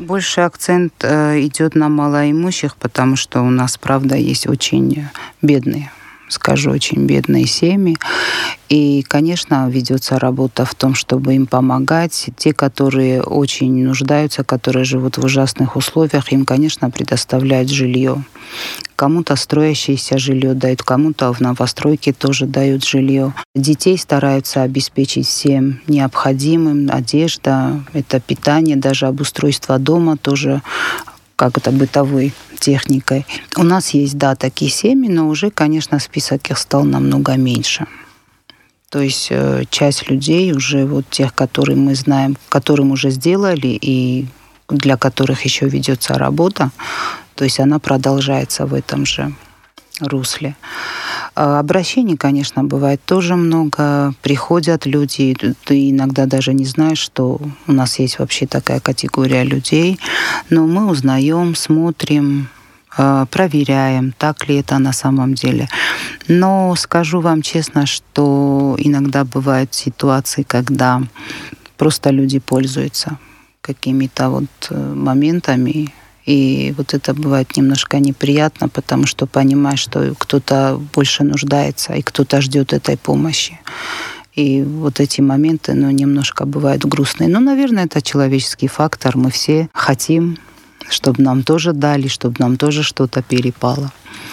Больше акцент идет на малоимущих, потому что у нас, правда, есть очень бедные, скажу, очень бедные семьи. И, конечно, ведется работа в том, чтобы им помогать. Те, которые очень нуждаются, которые живут в ужасных условиях, им, конечно, предоставляют жилье. Кому-то строящееся жилье дают, кому-то в новостройке тоже дают жилье. Детей стараются обеспечить всем необходимым. Одежда, это питание, даже обустройство дома тоже как это бытовой техникой. У нас есть, да, такие семьи, но уже, конечно, список их стал намного меньше. То есть часть людей уже вот тех, которые мы знаем, которым уже сделали и для которых еще ведется работа, то есть она продолжается в этом же русле. Обращений, конечно, бывает тоже много. Приходят люди, ты иногда даже не знаешь, что у нас есть вообще такая категория людей, но мы узнаем, смотрим, проверяем, так ли это на самом деле. Но скажу вам честно, что иногда бывают ситуации, когда просто люди пользуются какими-то вот моментами, и вот это бывает немножко неприятно, потому что понимаешь, что кто-то больше нуждается, и кто-то ждет этой помощи. И вот эти моменты, немножко бывают грустные. Но, наверное, это человеческий фактор. Мы все хотим, чтобы нам тоже дали, чтобы нам тоже что-то перепало.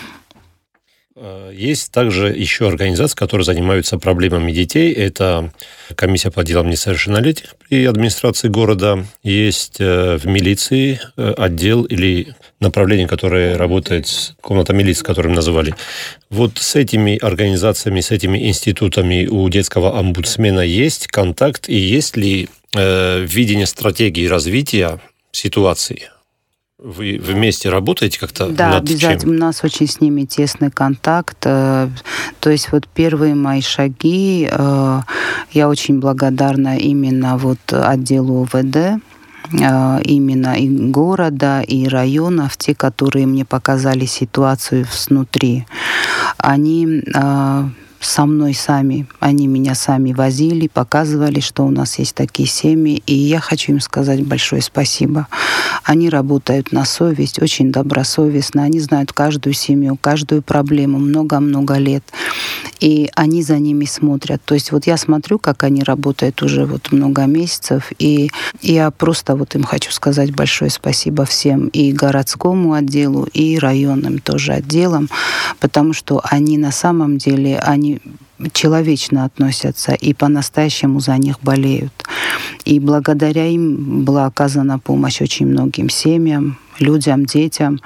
Есть также еще организации, которые занимаются проблемами детей. Это комиссия по делам несовершеннолетних при администрации города. Есть в милиции отдел или направление, которое работает, комната милиции, которую мы называли. Вот с этими организациями, с этими институтами у детского омбудсмена есть контакт, и есть ли видение стратегии развития ситуации? Вы вместе работаете как-то над чем? Да, обязательно. У нас очень с ними тесный контакт. То есть вот первые мои шаги, я очень благодарна именно вот отделу УВД, именно и города, и районов, те, которые мне показали ситуацию снутри. Они со мной сами, они меня сами возили, показывали, что у нас есть такие семьи, и я хочу им сказать большое спасибо. Они работают на совесть, очень добросовестно, они знают каждую семью, каждую проблему много-много лет, и они за ними смотрят. То есть вот я смотрю, как они работают уже вот много месяцев, и я просто вот им хочу сказать большое спасибо всем, и городскому отделу, и районным тоже отделам, потому что они на самом деле, они человечно относятся и по-настоящему за них болеют. И благодаря им была оказана помощь очень многим семьям, людям, детям.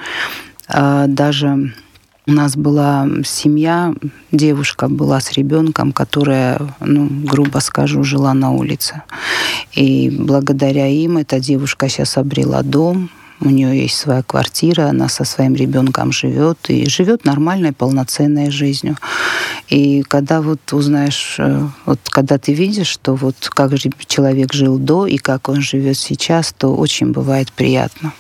Даже у нас была семья, девушка была с ребенком, которая, грубо скажу, жила на улице. И благодаря им эта девушка сейчас обрела дом. У нее есть своя квартира, она со своим ребенком живет и живет нормальной, полноценной жизнью. И когда вот узнаешь, вот когда ты видишь, что вот как же человек жил до и как он живет сейчас, то очень бывает приятно.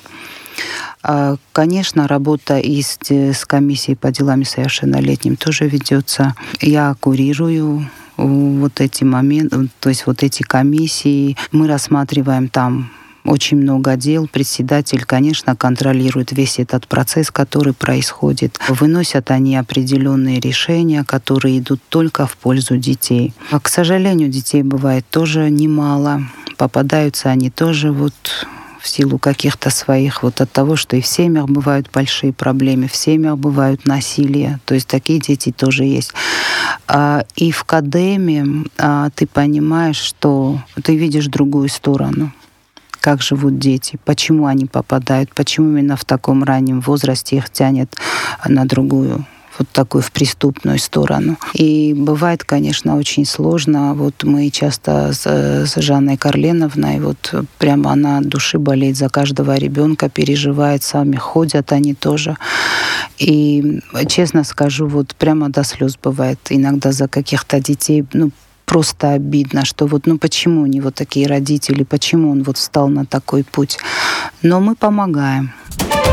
Конечно, работа с комиссией по делам несовершеннолетним тоже ведется. Я курирую вот эти моменты, то есть вот эти комиссии. Мы рассматриваем там очень много дел. Председатель, конечно, контролирует весь этот процесс, который происходит. Выносят они определенные решения, которые идут только в пользу детей. К сожалению, детей бывает тоже немало. Попадаются они тоже вот в силу каких-то своих, вот от того, что и в семьях бывают большие проблемы, в семьях бывают насилия. То есть такие дети тоже есть. И в Кадеме ты понимаешь, что ты видишь другую сторону. Как живут дети, почему они попадают, почему именно в таком раннем возрасте их тянет на другую, вот такую в преступную сторону. И бывает, конечно, очень сложно. Вот мы часто с Жанной Карленовной, вот прямо она от души болеет за каждого ребенка, переживает, сами ходят они тоже. И честно скажу, вот прямо до слез бывает иногда за каких-то детей, просто обидно, что вот, почему у него такие родители, почему он вот встал на такой путь. Но мы помогаем.